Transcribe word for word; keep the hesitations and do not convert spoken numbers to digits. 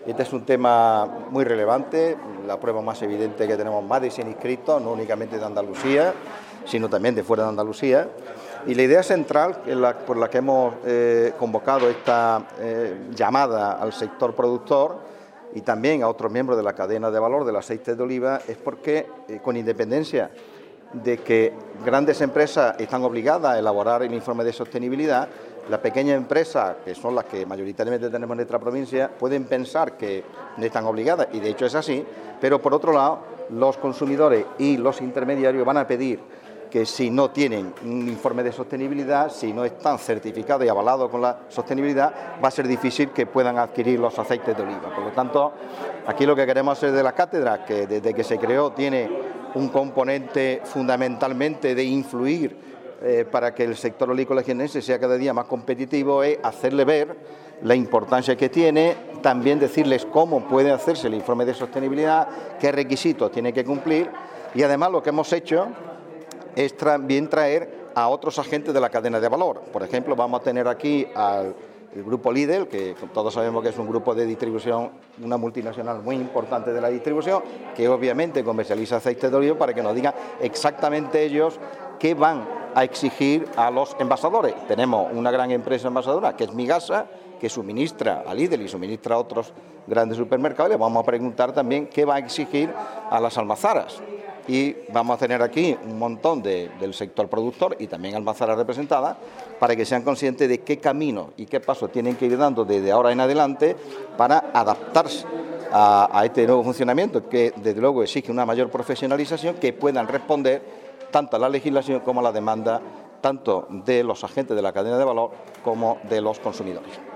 Este es un tema muy relevante, la prueba más evidente que tenemos más de cien inscritos, no únicamente de Andalucía, sino también de fuera de Andalucía. Y la idea central la, por la que hemos eh, convocado esta eh, llamada al sector productor y también a otros miembros de la cadena de valor del aceite de oliva es porque, eh, con independencia de que grandes empresas están obligadas a elaborar el informe de sostenibilidad, las pequeñas empresas, que son las que mayoritariamente tenemos en nuestra provincia, pueden pensar que no están obligadas, y de hecho es así, pero por otro lado, los consumidores y los intermediarios van a pedir que si no tienen un informe de sostenibilidad, si no están certificados y avalados con la sostenibilidad, va a ser difícil que puedan adquirir los aceites de oliva. Por lo tanto, aquí lo que queremos hacer de la cátedra, que desde que se creó tiene un componente fundamentalmente de influir eh, para que el sector olícola jiennense sea cada día más competitivo, es hacerle ver la importancia que tiene, también decirles cómo puede hacerse el informe de sostenibilidad, qué requisitos tiene que cumplir, y además lo que hemos hecho es también traer a otros agentes de la cadena de valor. Por ejemplo, vamos a tener aquí al el grupo Lidl, que todos sabemos que es un grupo de distribución, una multinacional muy importante de la distribución, que obviamente comercializa aceite de oliva, para que nos digan exactamente ellos qué van a exigir a los envasadores. Tenemos una gran empresa envasadora, que es Migasa, que suministra a Lidl y suministra a otros grandes supermercados. Le vamos a preguntar también qué va a exigir a las almazaras. Y vamos a tener aquí un montón de, del sector productor y también almazaras representadas, para que sean conscientes de qué camino y qué pasos tienen que ir dando desde ahora en adelante para adaptarse a, a este nuevo funcionamiento, que desde luego exige una mayor profesionalización, que puedan responder tanto a la legislación como a la demanda, tanto de los agentes de la cadena de valor como de los consumidores.